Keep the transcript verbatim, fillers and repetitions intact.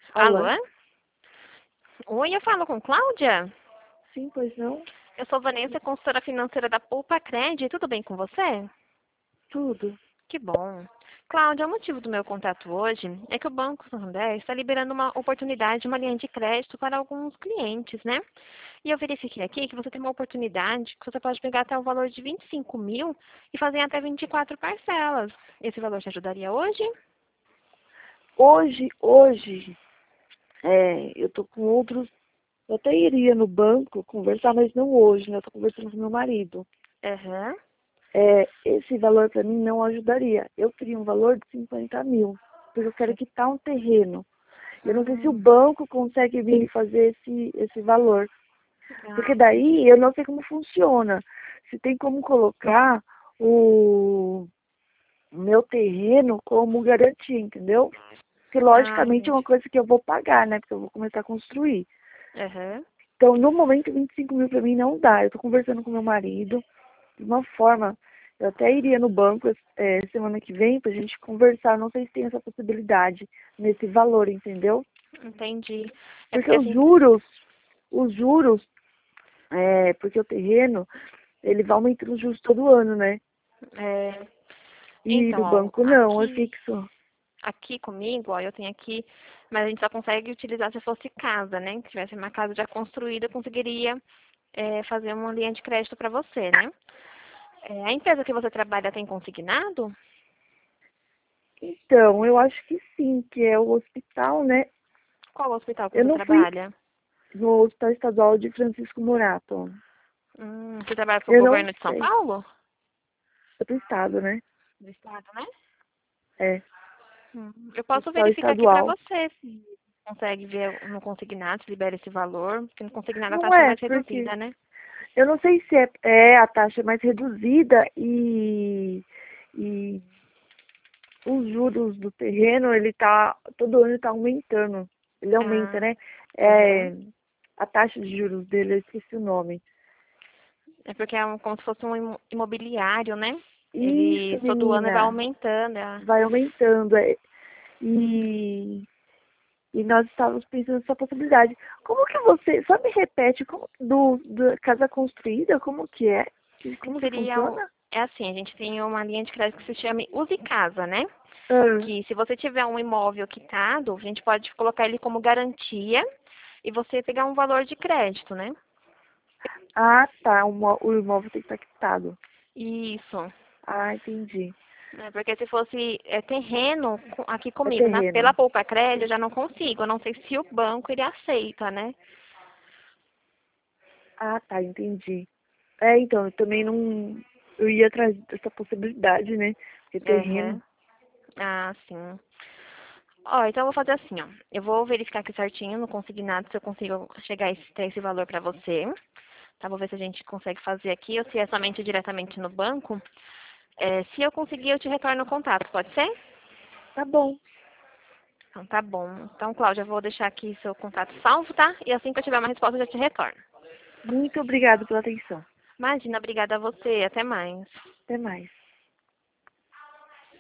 Alô? Alô? Oi, eu falo com Cláudia? Sim, pois não? Eu sou Vanessa, consultora financeira da Poupa Cred. Tudo bem com você? Tudo. Que bom. Cláudia, o motivo do meu contato hoje é que o Banco Santander está liberando uma oportunidade de uma linha de crédito para alguns clientes, né? E eu verifiquei aqui que você tem uma oportunidade que você pode pegar até o valor de vinte e cinco mil e fazer em até vinte e quatro parcelas. Esse valor te ajudaria hoje? Hoje, hoje, é, eu tô com outros. Eu até iria no banco conversar, mas não hoje, né? Eu tô conversando com meu marido. Aham. É, esse valor para mim não ajudaria. Eu queria um valor de cinquenta mil, porque eu quero Sim. quitar um terreno. Eu não sei se o Hum, banco consegue vir fazer esse, esse valor. ah, Porque daí eu não sei como funciona. Se tem como colocar o meu terreno como garantia, entendeu? Que ah, logicamente é uma entendi. coisa que eu vou pagar, né? Porque eu vou começar a construir. Aham. Então, no momento, vinte e cinco mil para mim não dá. Eu tô conversando com meu marido. De uma forma, eu até iria no banco é, semana que vem pra gente conversar. Não sei se tem essa possibilidade nesse valor, entendeu? Entendi. É Porque porque os assim, juros, os juros, é, porque o terreno, ele vai aumentando os juros todo ano, né? é, E então, no ó, banco não, é aqui, fixo. aqui comigo, ó, eu tenho aqui, mas a gente só consegue utilizar se fosse casa, né? Se tivesse uma casa já construída, eu conseguiria é, fazer uma linha de crédito para você, né? É, a empresa que você trabalha tem consignado? Então, eu acho que sim, que é o hospital, né? Qual hospital que Eu você não fui trabalha? no Hospital Estadual de Francisco Morato. Hum, você trabalha para o Eu não governo de São sei. Paulo? Outro estado, né? Do estado, né? É, Hum, eu posso Hospital verificar aqui para Estadual. você se consegue ver no consignado, se libera esse valor, porque no consignado a Não taxa é é, mais porque reduzida, né? eu não sei se é, é a taxa mais reduzida e, e os juros do terreno, ele tá, todo ano tá aumentando. Ele aumenta, Ah, né? aham. É, a taxa de juros dele, eu esqueci o nome. É porque é um- como se fosse um imo- imobiliário, né? Ele Isso, todo ano vai menina, aumentando. é. vai aumentando. É, e E nós estávamos pensando nessa possibilidade. Como que você, só me repete, como do, do casa construída, como que é? Que- Como que Seria, um- funciona? é assim, a gente tem uma linha de crédito que se chama Use Casa, né? Ah, Que se você tiver um imóvel quitado, a gente pode colocar ele como garantia e você pegar um valor de crédito, né? ah, tá, o, mo- o imóvel tem que estar quitado. Isso. Ah, entendi. É, porque se fosse é, terreno co- aqui É comigo, na, terreno. pela Poupa Crédito, eu já não consigo. Eu não sei se o banco ele aceita, né? Ah, tá, entendi. É, então, eu também não, eu ia atrás dessa possibilidade, né? Porque terreno. Aham. Ah, sim. Ó, então eu vou fazer assim, ó. Eu vou verificar aqui certinho no consignado se eu consigo chegar a esse, ter esse valor pra você. Tá? Vou ver se a gente consegue fazer aqui ou se é somente diretamente no banco. É, se eu conseguir, eu te retorno o contato, pode ser? Tá bom. Então tá bom. Então, Cláudia, eu vou deixar aqui seu contato salvo, tá? E assim que eu tiver uma resposta, eu já te retorno. Muito obrigada pela atenção. Imagina, obrigada a você. Até mais. Até mais.